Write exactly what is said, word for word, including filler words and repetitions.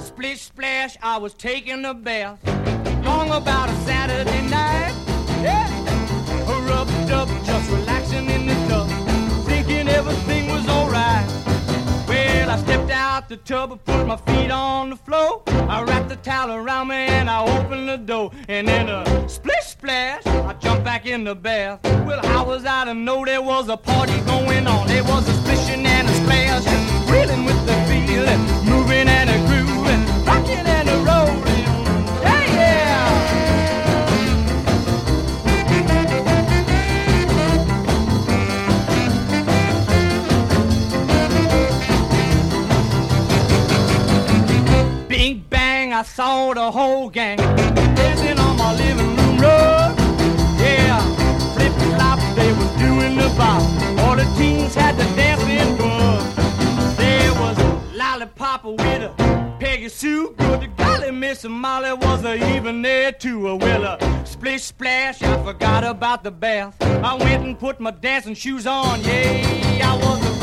Splish splash, I was taking a bath. Long about a Saturday night. Yeah. Rubbed up, just relaxing in the tub, thinking everything was alright. Well, I stepped out the tub, I put my feet on the floor. I wrapped the towel around me and I opened the door. And then a splish splash, I jumped back in the bath. Well, how was I to know there was a party going on? There was a splishing and a splash, and reeling with the feeling, moving and a grooving, rocking and a rolling. Yeah, yeah. Bing bang, I saw the whole gang dancing on my living room rug. Yeah, flip flop, they were doing the bop. All the teens had the dancing bug. There was Lollipop with a Peggy Sue. Good golly, Miss Molly was a even there too. Well, a splish splash, I forgot about the bath. I went and put my dancing shoes on. Yeah, I was a